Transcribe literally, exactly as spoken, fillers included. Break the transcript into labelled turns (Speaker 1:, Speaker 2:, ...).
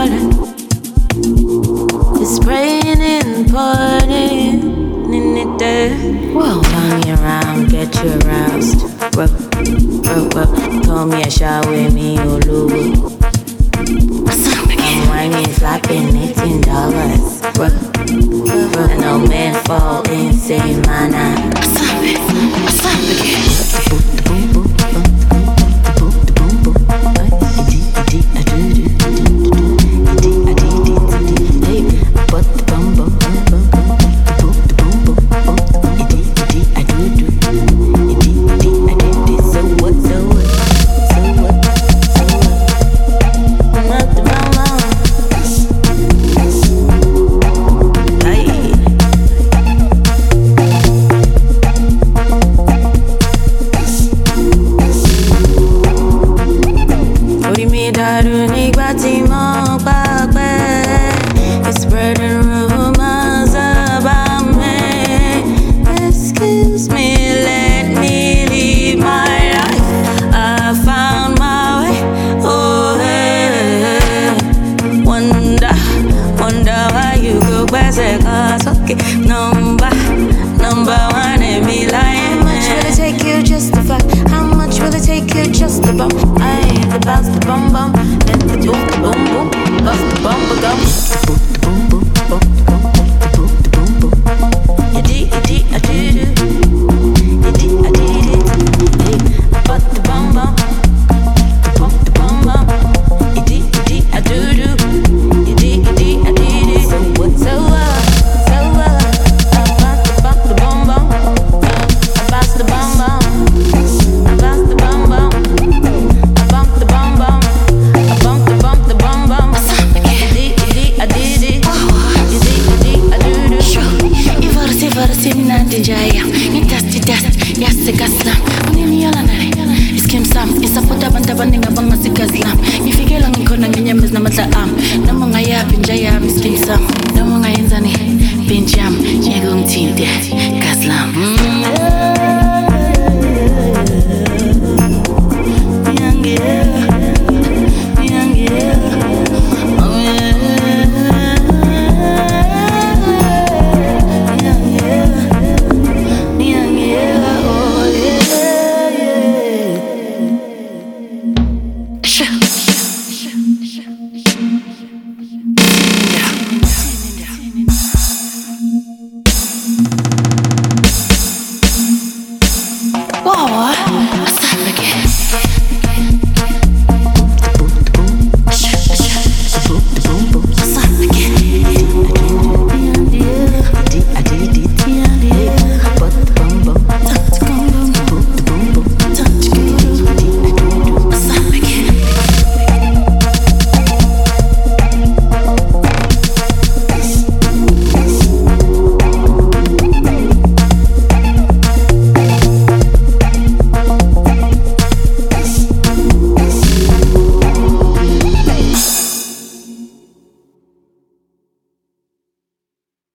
Speaker 1: falling. It's raining, pouring in the day. Whoa, turn me around, get you aroused. Whoa, whoa, whoa. Told me I shower with me, Olu. I'm whining, slapping eighteen dollars. Whoa, whoa. And no man fall insane, man. Stop it, stop it. Boom, boom, boom.
Speaker 2: Noma ngayenzani benjam njengomthinte Gaslam